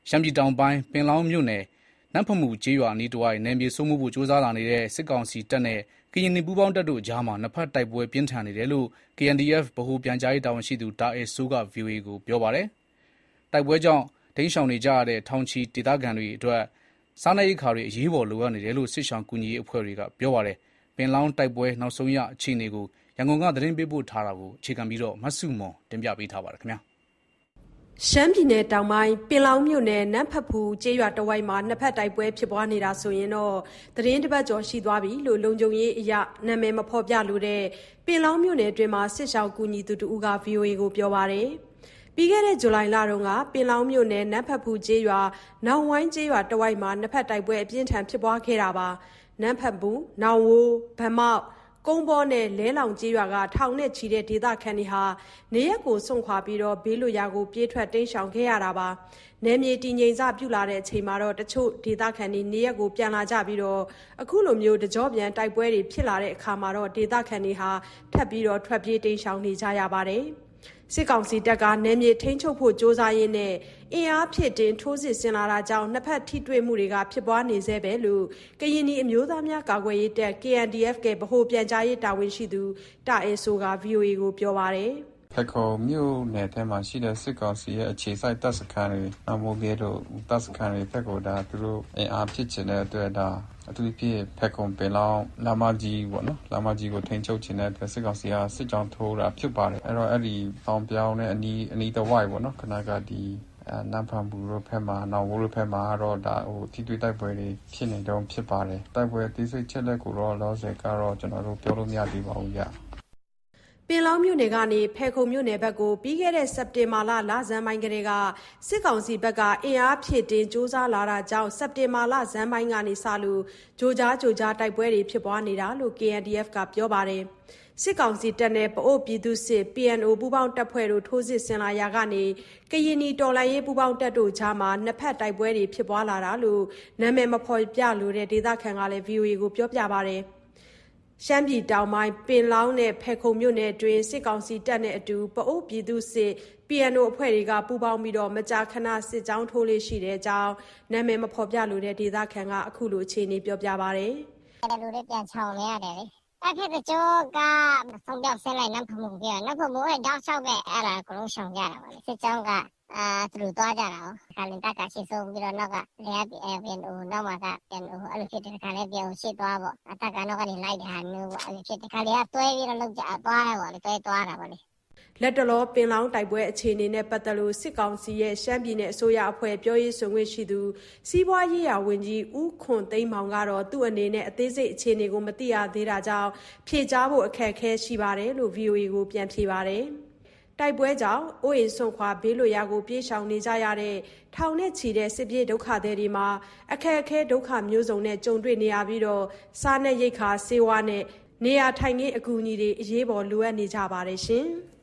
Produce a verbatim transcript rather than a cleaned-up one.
ရှမ်းပြည်တောင်ပိုင်းပင်လောင်းမြို့နယ်နန်းဖမူကျေးရွာအနီးတစ်ဝိုက်နယ်မြေစိုးမိုးဖို့ကြိုးစားလာနေတဲ့စစ်ကောင်စီတပ်နဲ့ကရင်နီပူးပေါင်းတပ်တို့ကြားမှာနှစ်ဖက်တိုက်ပွဲပြင်းထန်နေတယ်လို့ ကေအန်ဒီအက်ဖ် ဗဟိုပြန်ကြားရေးတာဝန်ရှိသူတာအယ်စိုးက ဗွီအိုအေကိုပြောပါတယ်။တိုက်ပွဲကြောင့်တိမ်းရှောင်နေကြရတဲ့ထောင်ချီဒေသခံတွေအတွက်စားနပ်ရိက္ခာတွေအရေးပေါ်လိုအပ်နေတယ်လို့စစ်ရှောင်ကူညီရေးအဖွဲ့တွေကပြောပါတယ်။ပင်လောင်းတိုက်ပွဲနောက်ဆုံးရအခြေအနေကိုရန်ကုန်ကသတင်းပေးပို့ထားတာကိုအခြေခံပြီးမဆုမွန်တင်ပြပေးထားပါတယ်ခင်ဗျာ။ရှမ်းပြည်နယ်တောင်ပိုင်းပင်လောင်းမြို့နယ်နန်းဖတ်ဖူကျေးရွာတဝိုက်မှာနှစ်ဖက်တိုက်ပွဲဖြစ်ပွားနေတာဆိုရင်တော့သတင်းတစ်ပတ်ကျော်ရှိသွားပြီလို့လုံခြုံရေးအရနာမည်မဖော်ပြလိုတဲ့ပင်လောင်းမြို့နယ်အတွင်းမှာစစ်ရှောင်ကူညီသူတဦးက ဗွီအိုအေကိုပြောပါတယ်။ပြီးခဲ့တဲ့ဇူလိုင်လတုန်းကပင်လောင်းမြို့နယ်နန်းဖတ်ဖူကျေးရွာနောင်ဝိုင်းကျေးရွာတဝိုက်မှာနှစ်ဖက်တိုက်ပွဲအပြင်းထန်ဖြစ်ပွားခဲ့တာပါ။နန်းဖတ်ဖူနောင်ဝိုးဗမောက်ကုန်းပေါ်နဲ့လဲလောင်ကျေးရွာကထောင်နဲ့ချီတဲ့ဒေသခံတွေဟာနေရက်ကိုစွန့်ခွာပြီးတော့ဘေးလွတ်ရာကိုပြေးထွက်တိမ်းရှောင်ခဲ့ရတာပါ။နယ်မြေတည်ငြိမ်စပြုလာတဲ့အချိန်မှာတော့တချို့ဒေသခံတွေနေရက်ကိုပြန်လာကြပြီးတော့အခုလိုမျိုးတကြောပြန်တိုက်ပွဲတွေဖြစ်လာတဲ့အခါမှာတော့ဒေသခံတွေဟာထပ်ပြီးတော့ထွက်ပြေးတိမ်းရှောင်နေကြရပါတယ်။စစ်ကောင်စီတပ်ကနယ်မြေထိန်းချုပ်ဖို့ကြိုးစားရင်းနဲ့အင်အားဖြစ်တင်ထိုးစစ်ဆင်လာတာကြောင့်နှစ်ဖက်ထိတွေ့မှုတွေကဖြစ်ပွားနေသေးပဲလို့ကရင်နီအမျိုးသားများကာကွယ်ရေးတပ် ကေအန်ဒီအက်ဖ် ကဗဟိုပြန်ကြားရေးတာဝန်ရှိသူတာအယ်ဆိုက ဗွီအိုအေကိုပြောပါတယ်။ဖက်ခုံမြို့နယ်ထဲမှာရှိတဲ့စစ်ကောင်စီရဲ့အခြေစိုက်တပ်စခန်းတွေအမိုးပြေတို့တပ်စခန်းတွေဖက်ကိုဒါသူတို့အင်အားဖြစ်ချင်တဲ့အတွက်ဒါအထူးဖြင့်ဖက်ခုံပင်လောင်းလာမကြီးပေါ့နော်လာမကြီးကိုထိန်းချုပ်ခြင်းတဲ့အတွက်စစ်ကောင်စီကစစ်ကြောင်းထိုးတာဖြစ်ပါတယ်အဲ့တော့အဲ့ဒီတောင်ပြောင်းနဲ့အနီးအနီးတစ်ဝိုက်ပေါ့နော်ခဏကဒီအဲနန်းဖန်ဘူတို့ဖက်မှာနောက်ဝိုးတို့ဖက်မှာတော့ဒါဟိုထိတွေ့တိုက်ပွဲတွေဖြစ်နေတော့ဖြစ်ပါတယ်တိုက်ပွဲတိစိတ်ချက်လက်ကိုတော့လောဆယ်ကတော့ကျွန်တော်တို့ပြောလို့မရသေးပါဘူးကြာပင်လောင်းမြို့နယ်ကနေဖဲခုံမြို့နယ်ဘက်ကိုပြီးခဲ့တဲ့စက်တင်ဘာလလဆန်းပိုင်းကလေးကစစ်ကောင်စီဘက်ကအင်အားဖြည့်တင်စ조사လာတာကြောင့်စက်တင်ဘာလဆန်းပိုင်းကနေစလို့ကြိုကြားကြိုကြားတိုက်ပွဲတွေဖြစ်ပွားနေတာလို့ ကေအန်ဒီအက်ဖ် ကပြောပါတယ်စစ်ကောင်စီတပ်နဲ့ပအို့ပြည်သူစစ် ပီအန်အို ပူးပေါင်းတပ်ဖွဲ့တို့ထိုးစစ်ဆင်လာရာကနေကရင်နီတော်လှန်ရေးပူးပေါင်းတပ်တို့ကြားမှာနှစ်ဖက်တိုက်ပွဲတွေဖြစ်ပွားလာတာလို့နာမည်မဖော်ပြလိုတဲ့ဒေသခံကလည်း ဗွီအိုအေကိုပြောပြပါတယ်ရှမ်းပြည်တောင်ပိုင်းပင်လောင်းနဲ့ဖဲခုံမြို့နယ်တွင်စစ်ကောင်စီတပ်နဲ့အတူပအို့ပြည်သူစစ် ပီအန်အို အဖွဲ့တွေကပူးပေါင်းပြီးတော့မကြာခဏစစ်ကြောင်းထိုးလေးရှိတဲ့အကြောင်းနာမည်မဖော်ပြလိုတဲ့ဒေသခံကအခုလိုအခြေအနေပြောပြပါတယ်။အဲ့ဒါလူတွေပြန်ချောင်နေရတယ်လေ။အဲ့ဖက်ကြောကဆုံးပြောက်ဆဲလိုက်နန်းဖမှုပြနန်းဖမှုအဲ့တောက်လျှောက်ပဲအဲ့ဒါကိုလုံးရှောင်ကြတာပါလေစစ်ကြောင်းကအာသူတို့သွားကြတာဟောခါလင်တက်ကရှိဆုံးပြီးတော့နောက်ကလေယာပြန်ဦးနောက်မှာကပြန်ဦးအဲ့လိုဖြစ်တဲ့ခါလေးပြန်ဦးရှစ်သွားပေါ့အတက်ကနောက်ကနေလိုက်တာမျိုးပေါ့အဲ့လိုဖြစ်တဲ့ခါလေးကတွဲပြီးတော့လောက်ကြသွားတယ်ပေါ့လေတွဲသွားတာပေါ့လေလက်တလောပင်လောင်းတိုက်ပွဲအခြေအနေနဲ့ပတ်သက်လို့စစ်ကောင်စီရဲ့ရှမ်းပြည်နယ်အစိုးရအဖွဲ့ပြောရေးဆိုခွင့်ရှိသူစီးပွားရေးရာဝန်ကြီးဦးခွန်သိန်းမောင်ကတော့သူ့အနေနဲ့အသေးစိတ်အခြေအနေကိုမသိရသေးတာကြောင့်ဖြေကြားဖို့အခက်အခဲရှိပါတယ်လို့ ဗွီအိုအေ ကိုပြန်ဖြေပါတယ်တိုက်ပွဲကြောင့်အိုးအိမ်ဆွန့်ခွာဘေးလွတ်ရာကိုပြေးရှောင်နေကြရတဲ့ထောင်နဲ့ချီတဲ့စစ်ပြေးဒုက္ခသည်တွေမှာအခက်အခဲဒုက္ခမျိုးစုံနဲ့ကြုံတွေ့နေရပြီးတော့စားနပ်ရိက္ခာဆေးဝါးနဲ့နေရာထိုင်ခင်းအကူအညီတွေအရေးပေါ်လိုအပ်နေကြပါတယ်ရှင်။